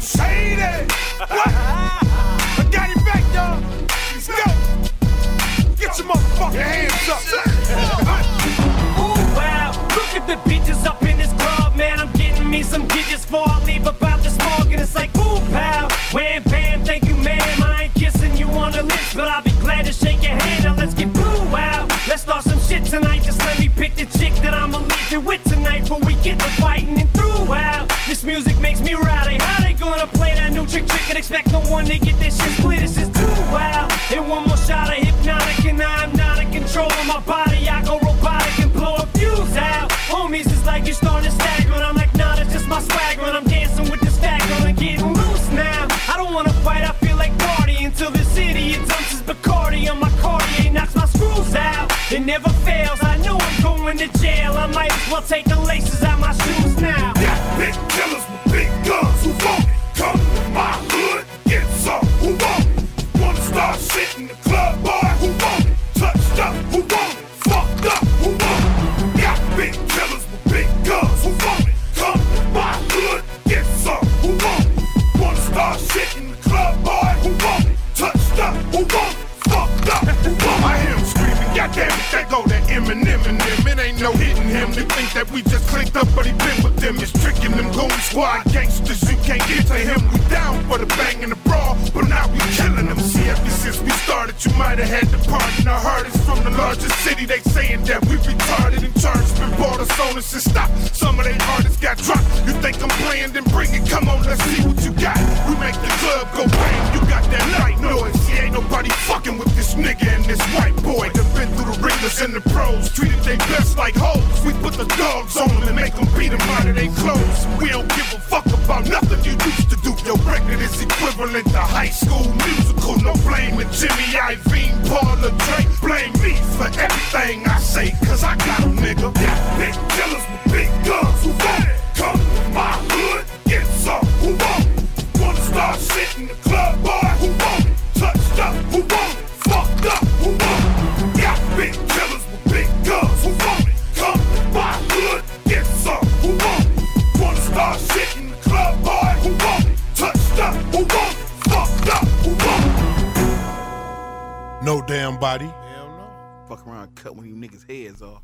shady. What? I got it back, y'all. Let's go. Get your motherfucking hands up. Ooh, wow. Look at the bitches up in this club, man. I'm getting me some digits before I leave about this morning. It's like, ooh, pal. Wham, bam, thank you, ma'am. I ain't kissing you on the lips, but I'll be glad to shake your hand. Now let's get blue, wow. Let's start some shit tonight. Just let me pick the chick that I'ma leave it with tonight before we get to fighting and through, wow. This music makes me rowdy. How they gonna play that new trick and expect no one to get this shit split? This is too wild. And one more shot of hypnotic and I'm not in control of my body. I go robotic and blow a fuse out. Homies is like you starting to stagger and I'm like, nah, that's just my swagger and I'm dancing with this stagger and getting loose now. I don't wanna fight, I feel like party until the city it dumps his Bacardi on my Cartier, knocks my screws out. It never fails, I know I'm going to jail. I might as well take the laces out my shoes now. Yeah, big killers with big guns, who want it? Come to my hood, get some, who want it? Wanna start shit in the club, boy, who want it? Touched up, who want it? Fucked up, who want it? Yeah, big killers with big guns, who want it? Come to my hood, get some, who want it? Wanna start shit in the club, boy, who want it? Touched up, who want it? Fucked up, who want it? I hear him screaming, goddamn it, that go that Eminem and them. It ain't no hitting him. They think that we just clicked up, but he been with them. It's tricking them goon squad gangsters. You can't get to him. We down for the bang and the brawl, but now we killing them. See, ever since we started, you might have had the party. Now heard it's from the largest city. They saying that we retarded and charged. Been bought us on us and stop. Some of they artists got dropped. You think I'm playing? Then bring it. Come on, let's see what you got. We make the club go bang. You got that light noise. See, ain't nobody fucking with this nigga and this white boy. Done been through the ringers and the pros. Treated they best like hoes. We put the dogs on them and make them beat them out of their clothes. We don't give a fuck about nothing you used to do. Your record is equivalent to high school musical. No blaming Jimmy Iovine, Paul or Drake. Blame me for everything I say, cause I got them, nigga. Yeah, big killers with big guns, who want it? Come to my hood, get some, who want it? Wanna start shit in the club, boy, who want it? Touched up, who want it? Fucked up, who want it? Yeah, big killers with big guns, who want it? Come to my hood, get some, who want it? Wanna start shit in the club, boy, who want it? Touched up, who want it? Fucked up, who want it? No damn body. Hell no. Fuck around and cut one of you niggas' heads off.